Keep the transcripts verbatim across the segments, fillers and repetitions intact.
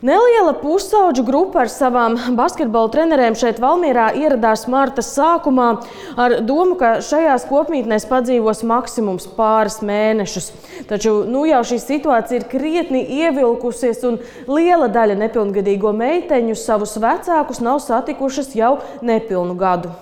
Neliela pusauģu grupa ar savām basketbola trenerēm šeit Valmierā ieradās marta sākumā ar domu, ka šajās kopmītnēs padzīvos maksimums pāris mēnešus. Taču nu jau šī situācija ir krietni ievilkusies un liela daļa nepilngadīgo meiteņu savus vecākus nav satikušas jau nepilnu gadu.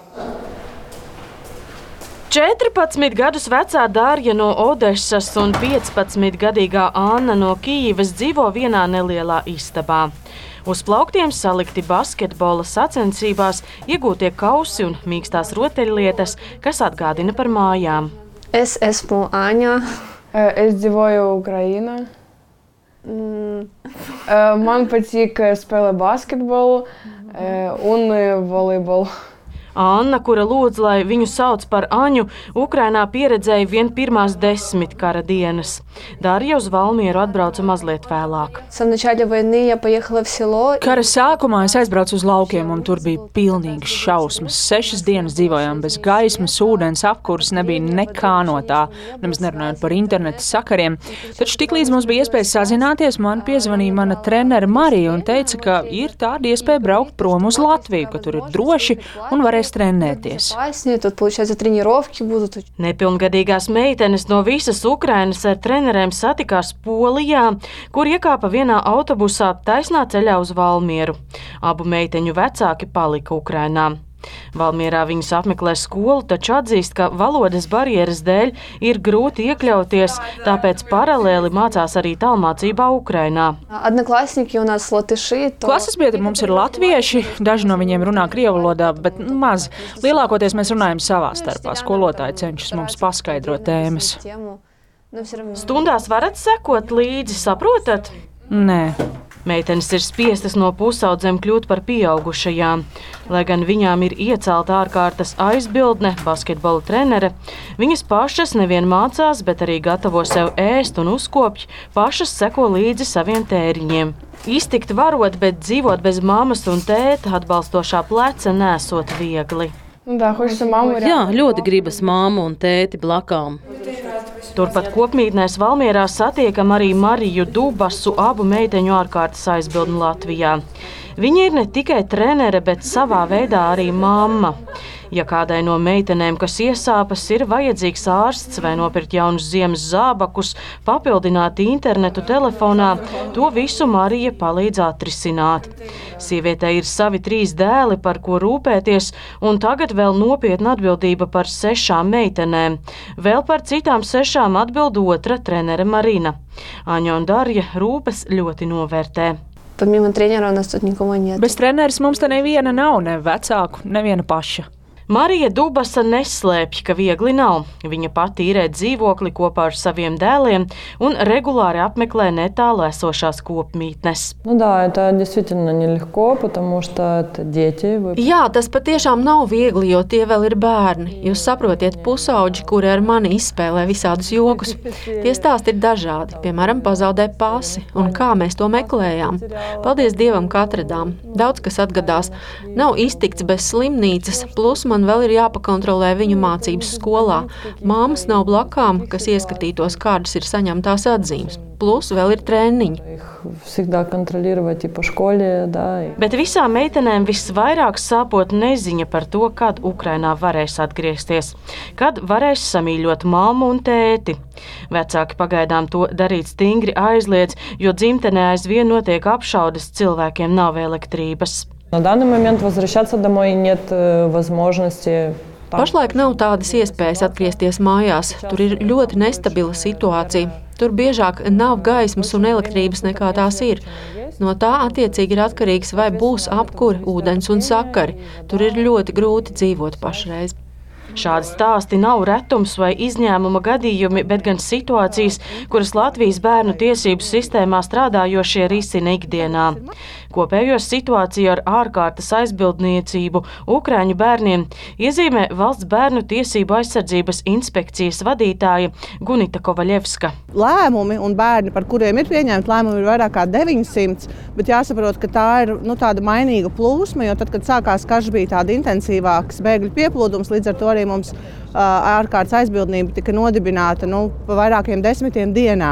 četrpadsmit gadus vecā Dārja no Odesas un piecpadsmitgadīgā Anna no Kijivas dzīvo vienā nelielā istabā. Uz plauktiem salikti basketbola sacensībās iegūtie kausi un mīkstās rotaļlietas, kas atgādina par mājām. Es esmu Aņa. Es dzīvoju Ukrainā. Mm. Man patīk spēlēt basketbolu un volejbolu. Anna, kura lūdz, lai viņu sauc par Aņu, Ukrainā pieredzēja vien pirmās desmit kara dienas. Dārja uz Valmieru atbrauca mazliet vēlāk. Kara sākumā es aizbraucu uz laukiem, un tur bija pilnīgas šausmas. Sešas dienas dzīvojām bez gaismas, ūdens, apkurs, nebija nekā no tā, nemaz nerunājot par interneta sakariem. Taču tiklīdz mums bija iespēja sazināties, man piezvanīja mana trenere Marija un teica, ka ir tāda iespēja braukt prom uz Latviju, ka tur ir droši un varēs trenēties. Nepilngadīgās meitenes no visas Ukrainas ar trenerēm satikās Polijā, kur iekāpa vienā autobusā taisnā ceļā uz Valmieru. Abu meiteņu vecāki palika Ukrainā. Valmierā viņas apmeklē skolu, taču atzīst, ka valodas barjeras dēļ ir grūti iekļauties, tāpēc paralēli mācās arī tālmācībā Ukrainā. Klases biedri mums ir latvieši, daži no viņiem runā krievu valodā, bet maz. Lielākoties mēs runājam savā starpā. Skolotāji cenšas mums paskaidrot tēmas. Stundās varat sekot līdzi, saprotat? Nē. Meitenes ir spiestas no pusaudzēm kļūt par pieaugušajām. Lai gan viņām ir iecelta ārkārtas aizbildne, basketbola trenere, viņas pašas nevien mācās, bet arī gatavo sev ēst un uzkopj, pašas seko līdzi saviem tēriņiem. Iztikt varot, bet dzīvot bez mammas un tēta atbalstošā pleca nesot viegli. Jā, ļoti gribas mammu un tēti blakām. Turpat kopmītnēs Valmierā satiekam arī Mariju Dubasu, abu meiteņu ārkārtas aizbildni Latvijā. Viņa ir ne tikai trenere, bet savā veidā arī mamma. Ja kādai no meitenēm, kas iesāpas, ir vajadzīgs ārsts vai nopirkt jaunus ziemas zābakus, papildināt internetu telefonā, to visu Marija palīdz atrisināt. Sievietei ir savi trīs dēli, par ko rūpēties, un tagad vēl nopietna atbildība par sešām meitenēm. Vēl par citām sešām atbild otra trenere Marina. Aņa un Darja rūpes ļoti novērtē. Bez treneris mums te neviena nav, ne vecāku, neviena paša. Marija Dubasa neslēpj, ka viegli nav. Viņa pati īrē dzīvokli kopā ar saviem dēliem un regulāri apmeklē netālu esošās kopmītnes. Nu, да, это действительно нелегко, потому что это дети. Jā, tas patiešām nav viegli, jo tie vēl ir bērni. Jūs saprotiet, pusauģi, kuri ar mani izspēlē visādus jogus. Tie stāsti ir dažādi, piemēram, pazaudē pasi un kā mēs to meklējām. Paldies Dievam, ka atradām. Daudz kas atgadās. Nav iztikts bez slimnīcas, plus man vēl ir jāpakontrolē viņu mācības skolā. Māmas nav blakām, kas ieskatītos, kādas ir saņemtās atzīmes. Plus vēl ir treniņi. Bet visām meitenēm visvairāk sāpot neziņa par to, kad Ukrainā varēs atgriezties. Kad varēs samīļot mammu un tēti. Vecāki pagaidām to darīt stingri aizliedz, jo dzimtenē aizvien notiek apšaudes, cilvēkiem nav elektrības. На данный момент возвращаться домой нет возможности. Pašlaik nav tādas iespējas atgriezties mājās. Tur ir ļoti nestabila situācija. Tur biežāk nav gaismas un elektrības nekā tās ir. No tā attiecīgi ir atkarīgs, vai būs apkure, ūdens un sakari. Tur ir ļoti grūti dzīvot pašreiz. Šādi stāsti nav retums vai izņēmuma gadījumi, bet gan situācijas, kuras Latvijas bērnu tiesību sistēmā strādājošie risina ikdienā. Kopējo situāciju ar ārkārtas aizbildniecību Ukraiņu bērniem iezīmē Valsts bērnu tiesību aizsardzības inspekcijas vadītāja Gunita Kovaļevska. Lēmumi un bērni, par kuriem ir pieņemti lēmumi, ir vairāk kā deviņsimt, bet jāsaprot, ka tā ir nu, tāda mainīga plūsma, jo tad, kad sākās karš, bija tāda intensīvāks bēgļu pieplūdums, līdz ar to arī mums ārkārtas aizbildnība tika nodibināta nu, pa vairākiem desmitiem dienā.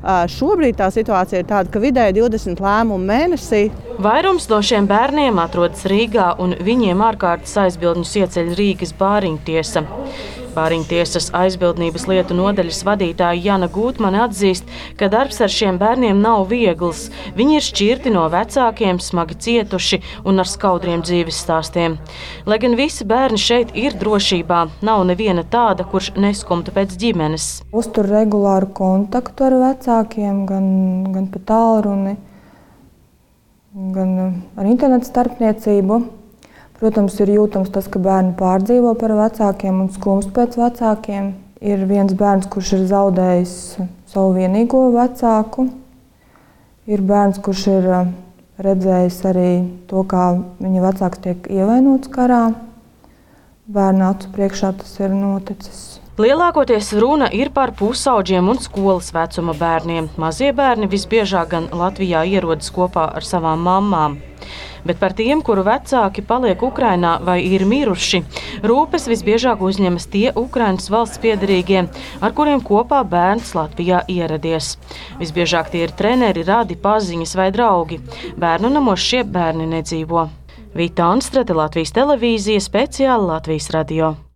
Šobrīd tā situācija ir tāda, ka vidēji divdesmit lēmumu mēnesī. Vairums no šiem bērniem atrodas Rīgā, un viņiem ārkārtas aizbildņus ieceļ Rīgas Bāriņtiesa. Bāriņtiesas aizbildnības lietu nodaļas vadītāja Jana Gūtmane atzīst, ka darbs ar šiem bērniem nav viegls. Viņi ir šķirti no vecākiem, smagi cietuši un ar skaudriem dzīves stāstiem. Lai gan visi bērni šeit ir drošībā, nav neviena tāda, kurš neskumtu pēc ģimenes. Uztur regulāru kontaktu ar vecākiem, gan, gan pa tālruni, gan ar internetu starpniecību. Protams, ir jūtams tas, ka bērni pārdzīvo par vecākiem un skumst pēc vecākiem. Ir viens bērns, kurš ir zaudējis savu vienīgo vecāku. Ir bērns, kurš ir redzējis arī to, kā viņa vecāks tiek ievainots karā. Bērna acu priekšā tas ir noticis. Lielākoties runa ir par pusauģiem un skolas vecuma bērniem. Mazie bērni visbiežāk gan Latvijā ierodas kopā ar savām mammām. Bet par tiem, kuru vecāki paliek Ukrainā vai ir miruši, rūpes visbiežāk uzņemas tie Ukrainas valsts piederīgie, ar kuriem kopā bērns Latvijā ieradies. Visbiežāk tie ir treneri, radi, paziņas vai draugi. Bērnu namos šie bērni nedzīvo. Vita Anstrate, Latvijas televīzija, speciāli Latvijas radio.